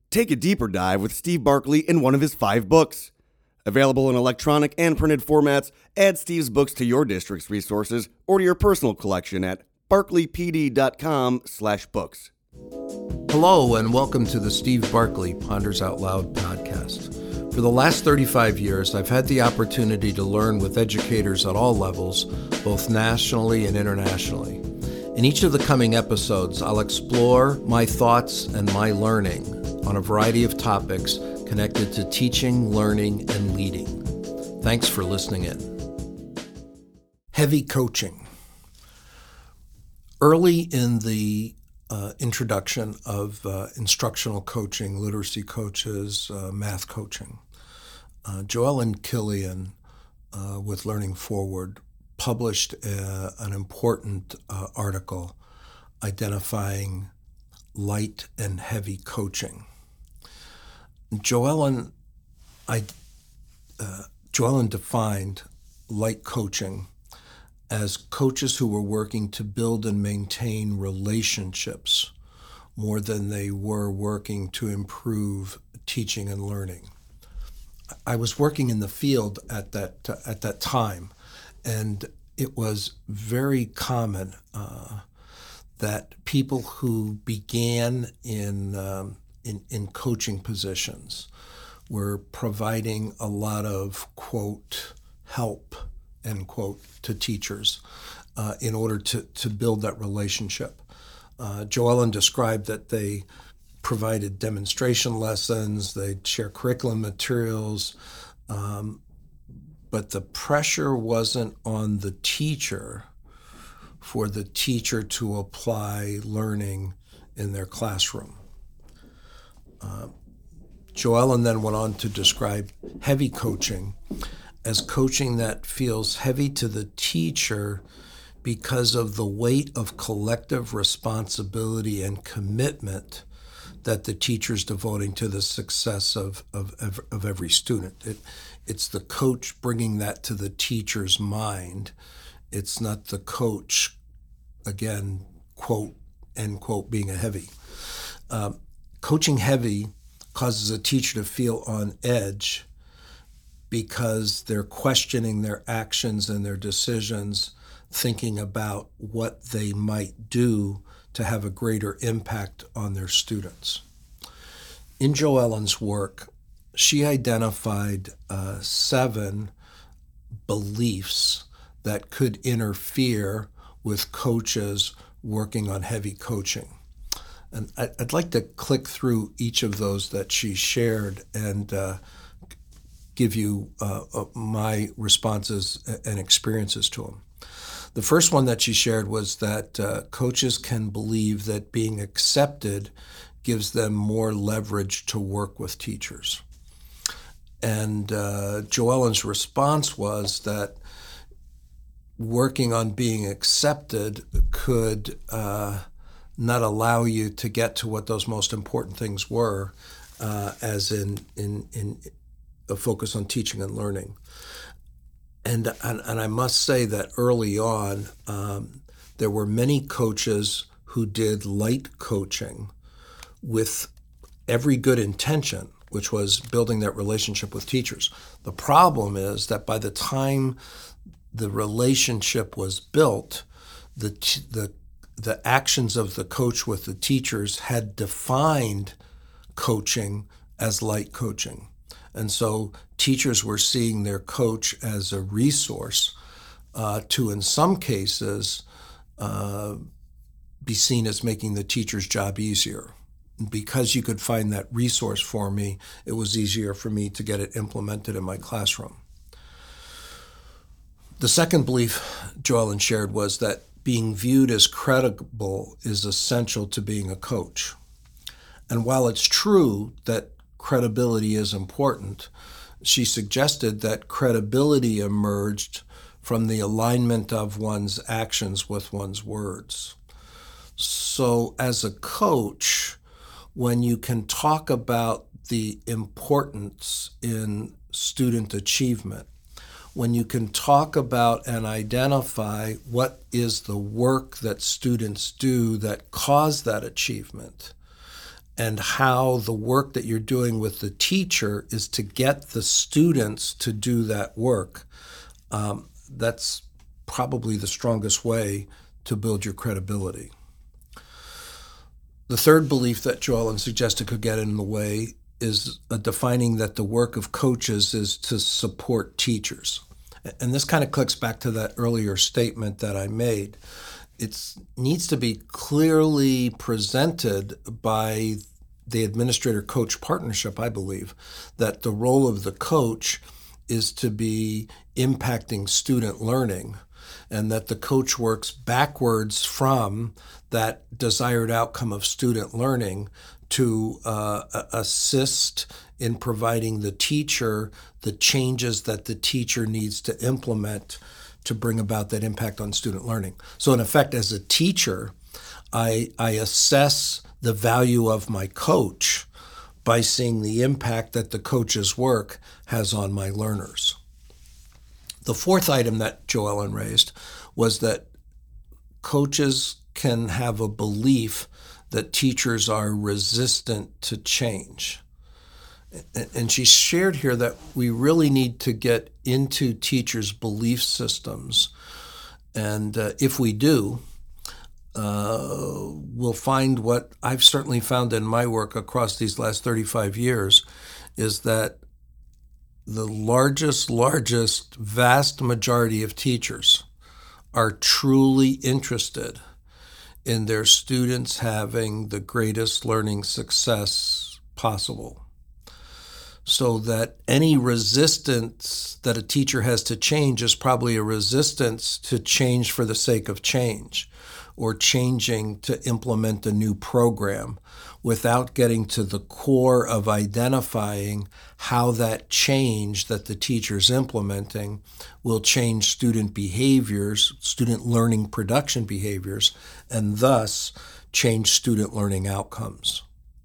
Take a deeper dive with Steve Barkley in one of his 5 books. Available in electronic and printed formats, add Steve's books to your district's resources or to your personal collection at barkleypd.com/books. Hello, and welcome to the Steve Barkley Ponders Out Loud podcast. For the last 35 years, I've had the opportunity to learn with educators at all levels, both nationally and internationally. In each of the coming episodes, I'll explore my thoughts and my learning on a variety of topics connected to teaching, learning, and leading. Thanks for listening in. Heavy coaching. Early in the introduction of instructional coaching, literacy coaches, math coaching, Joellen Killian with Learning Forward published an important article identifying light and heavy coaching. Joellen defined light coaching as coaches who were working to build and maintain relationships more than they were working to improve teaching and learning. I was working in the field at that time, and it was very common that people who began in coaching positions were providing a lot of, quote, help, end quote, to teachers in order to build that relationship. Joellen described that they provided demonstration lessons, they'd share curriculum materials, but the pressure wasn't on the teacher for the teacher to apply learning in their classroom. Joellen then went on to describe heavy coaching as coaching that feels heavy to the teacher because of the weight of collective responsibility and commitment that the teacher's devoting to the success of every student. It's the coach bringing that to the teacher's mind. It's not the coach, again, quote, end quote, being a heavy. Coaching heavy causes a teacher to feel on edge because they're questioning their actions and their decisions, thinking about what they might do to have a greater impact on their students. In Joellen's work, she identified 7 beliefs that could interfere with coaches working on heavy coaching. And I'd like to click through each of those that she shared and give you my responses and experiences to them. The first one that she shared was that coaches can believe that being accepted gives them more leverage to work with teachers. And Joellen's response was that working on being accepted could not allow you to get to what those most important things were, as in a focus on teaching and learning. And I must say that early on, there were many coaches who did light coaching with every good intention, which was building that relationship with teachers. The problem is that by the time the relationship was built, the actions of the coach with the teachers had defined coaching as light coaching. And so teachers were seeing their coach as a resource to, in some cases, be seen as making the teacher's job easier. Because you could find that resource for me, it was easier for me to get it implemented in my classroom. The second belief Joellen shared was that being viewed as credible is essential to being a coach. And while it's true that credibility is important, she suggested that credibility emerged from the alignment of one's actions with one's words. So as a coach, when you can talk about the importance in student achievement, when you can talk about and identify what is the work that students do that cause that achievement, and how the work that you're doing with the teacher is to get the students to do that work, that's probably the strongest way to build your credibility. The third belief that Joellen suggested could get in the way is defining that the work of coaches is to support teachers. And this kind of clicks back to that earlier statement that I made. It needs to be clearly presented by the administrator-coach partnership, I believe, that the role of the coach is to be impacting student learning, and that the coach works backwards from that desired outcome of student learning to assist in providing the teacher the changes that the teacher needs to implement to bring about that impact on student learning. So in effect, as a teacher, I assess the value of my coach by seeing the impact that the coach's work has on my learners. The fourth item that Joellen raised was that coaches can have a belief that teachers are resistant to change. And she shared here that we really need to get into teachers' belief systems. And if we do, we'll find what I've certainly found in my work across these last 35 years is that the largest, vast majority of teachers are truly interested in their students having the greatest learning success possible. So that any resistance that a teacher has to change is probably a resistance to change for the sake of change, or changing to implement a new program without getting to the core of identifying how that change that the teacher's implementing will change student behaviors, student learning production behaviors, and thus change student learning outcomes.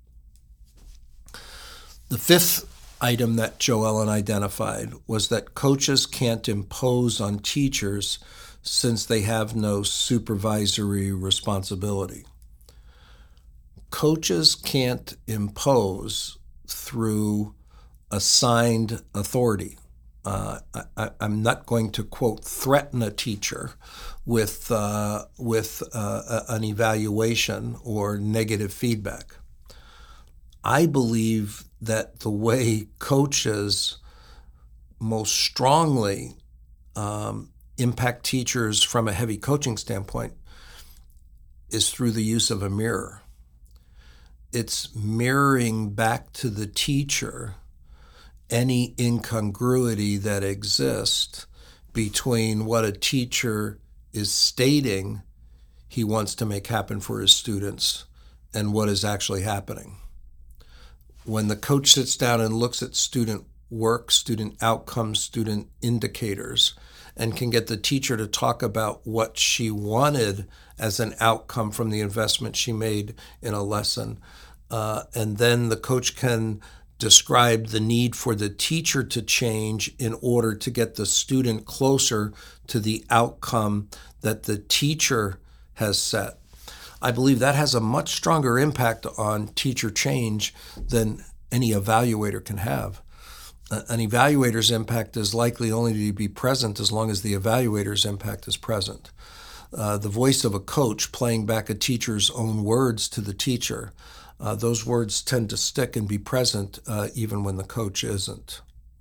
The fifth item that Joellen identified was that coaches can't impose on teachers since they have no supervisory responsibility. Coaches can't impose through assigned authority. I'm not going to, quote, threaten a teacher with an evaluation or negative feedback. I believe that the way coaches most strongly impact teachers from a heavy coaching standpoint is through the use of a mirror. It's mirroring back to the teacher any incongruity that exists between what a teacher is stating he wants to make happen for his students and what is actually happening. When the coach sits down and looks at student work, student outcomes, student indicators, and can get the teacher to talk about what she wanted as an outcome from the investment she made in a lesson, and then the coach can describe the need for the teacher to change in order to get the student closer to the outcome that the teacher has set. I believe that has a much stronger impact on teacher change than any evaluator can have. An evaluator's impact is likely only to be present as long as the evaluator's impact is present. The voice of a coach playing back a teacher's own words to the teacher, those words tend to stick and be present even when the coach isn't.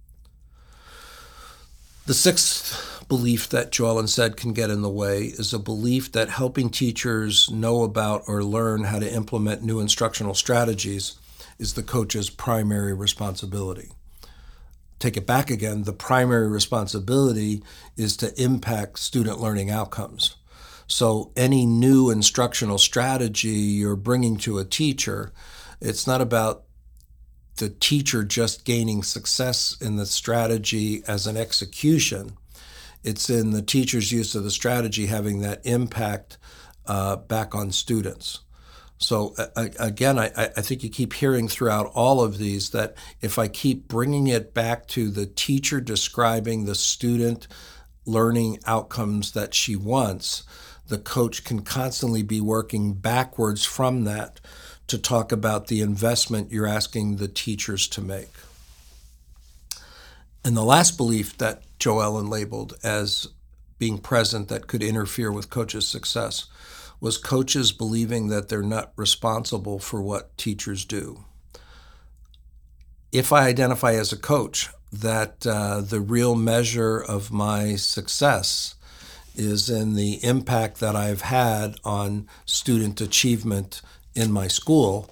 The sixth belief that Joellen said can get in the way is a belief that helping teachers know about or learn how to implement new instructional strategies is the coach's primary responsibility. Take it back again, the primary responsibility is to impact student learning outcomes. So any new instructional strategy you're bringing to a teacher, it's not about the teacher just gaining success in the strategy as an execution. It's in the teacher's use of the strategy having that impact back on students. So again, I think you keep hearing throughout all of these that if I keep bringing it back to the teacher describing the student learning outcomes that she wants, the coach can constantly be working backwards from that to talk about the investment you're asking the teachers to make. And the last belief that Joe Ellen labeled as being present that could interfere with coaches' success was coaches believing that they're not responsible for what teachers do. If I identify as a coach that the real measure of my success is in the impact that I've had on student achievement in my school,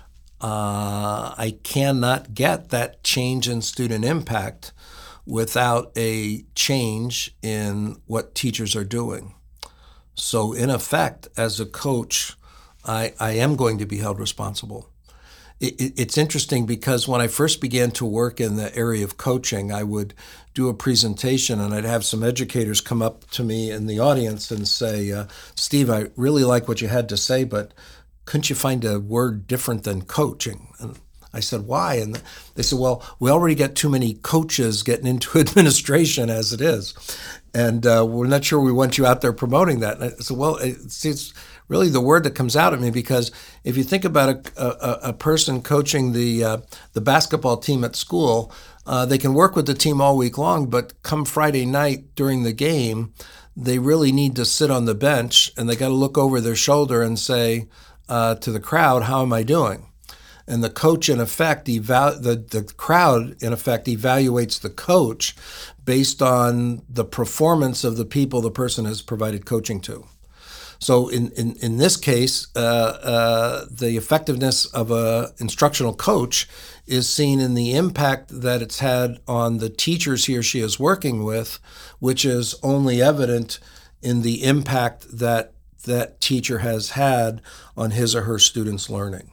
I cannot get that change in student impact without a change in what teachers are doing. So in effect, as a coach, I am going to be held responsible. It's interesting because when I first began to work in the area of coaching, I would do a presentation and I'd have some educators come up to me in the audience and say, Steve, I really like what you had to say, but couldn't you find a word different than coaching? And I said, why? And they said, well, we already get too many coaches getting into administration as it is. And we're not sure we want you out there promoting that. And I said, well, it's really the word that comes out at me, because if you think about a person coaching the basketball team at school, they can work with the team all week long, but come Friday night during the game, they really need to sit on the bench and they got to look over their shoulder and say to the crowd, how am I doing? And the coach, in effect, the crowd, in effect, evaluates the coach based on the performance of the people the person has provided coaching to. So in this case, the effectiveness of an instructional coach is seen in the impact that it's had on the teachers he or she is working with, which is only evident in the impact that that teacher has had on his or her students' learning.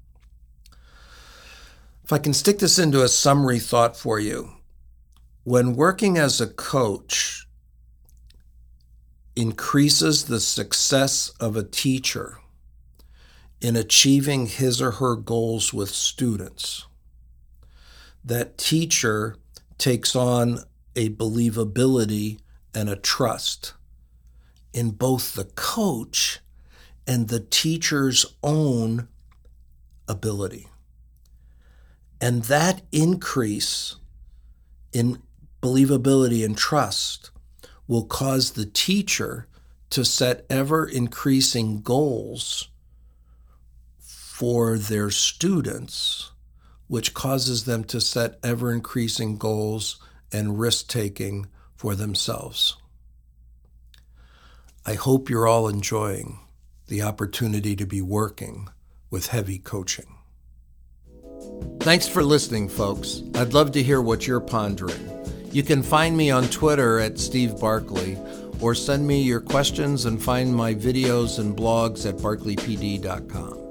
If I can stick this into a summary thought for you, when working as a coach increases the success of a teacher in achieving his or her goals with students, that teacher takes on a believability and a trust in both the coach and the teacher's own ability. And that increase in believability and trust will cause the teacher to set ever-increasing goals for their students, which causes them to set ever-increasing goals and risk-taking for themselves. I hope you're all enjoying the opportunity to be working with heavy coaching. Thanks for listening, folks. I'd love to hear what you're pondering. You can find me on Twitter at Steve Barkley, or send me your questions and find my videos and blogs at barkleypd.com.